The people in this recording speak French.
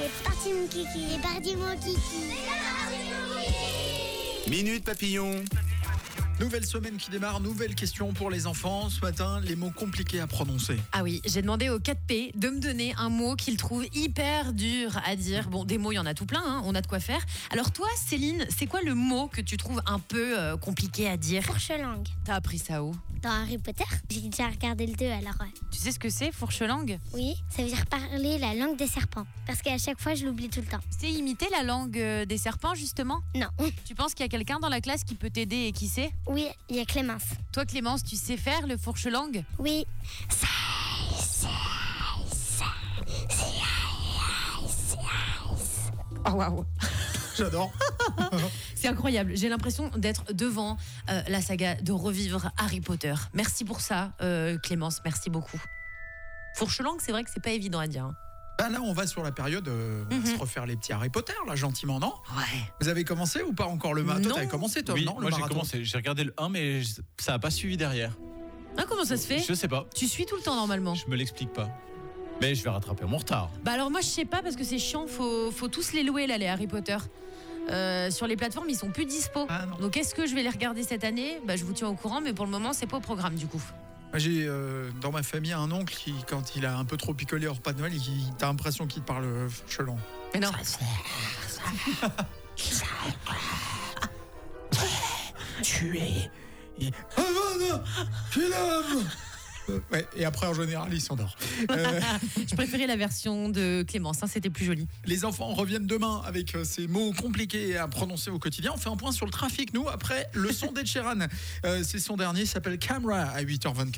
C'est parti mon kiki. C'est parti mon kiki. Minute Papillon. Nouvelle semaine qui démarre, nouvelle question pour les enfants. Ce matin, les mots compliqués à prononcer. Ah oui, j'ai demandé au 4P de me donner un mot qu'il trouve hyper dur à dire. Bon, des mots, il y en a tout plein, hein, on a de quoi faire. Alors toi, Céline, c'est quoi le mot que tu trouves un peu compliqué à dire ? Fourche-langue. T'as appris ça où ? Dans Harry Potter, j'ai déjà regardé le 2 alors. Tu sais ce que c'est, fourche-langue ? Oui, ça veut dire parler la langue des serpents. Parce qu'à chaque fois, je l'oublie tout le temps. C'est imiter la langue des serpents, justement ? Non. Tu penses qu'il y a quelqu'un dans la classe qui peut t'aider et qui sait ? Oui, il y a Clémence. Toi, Clémence, tu sais faire le fourche-langue ? Oui. Oh waouh. J'adore. C'est incroyable, j'ai l'impression d'être devant la saga, de revivre Harry Potter. Merci pour ça, Clémence, merci beaucoup. Fourche-langue, c'est vrai que c'est pas évident à dire. Ben là, on va sur la période, on va se refaire les petits Harry Potter, là, gentiment, non ? Ouais. Vous avez commencé ou pas encore le marathon ? Toi, t'avais commencé, Tom, Oui, non, le moi j'ai marathon. commencé. J'ai regardé le 1, mais ça n'a pas suivi derrière. Ah, comment ça se fait ? Je sais pas. Tu suis tout le temps normalement. Je me l'explique pas. Mais je vais rattraper mon retard. Bah alors moi je sais pas parce que c'est chiant, faut tous les louer là, les Harry Potter. Sur les plateformes ils sont plus dispo. Ah, non. Donc est-ce que je vais les regarder cette année ? Bah je vous tiens au courant, mais pour le moment c'est pas au programme du coup. Moi, j'ai dans ma famille un oncle qui, quand il a un peu trop picolé au repas de Noël, t'as l'impression qu'il parle fourche-langue. Mais non. Tu es. Ah non, tu l'aimes. Ouais, et après en général il s'endort. Je préférais la version de Clémence, hein, c'était plus joli. Les enfants reviennent demain avec ces mots compliqués à prononcer au quotidien. On fait un point sur le trafic, nous, après le son d'Ed Sheeran. C'est son dernier, il s'appelle Camera à 8h24.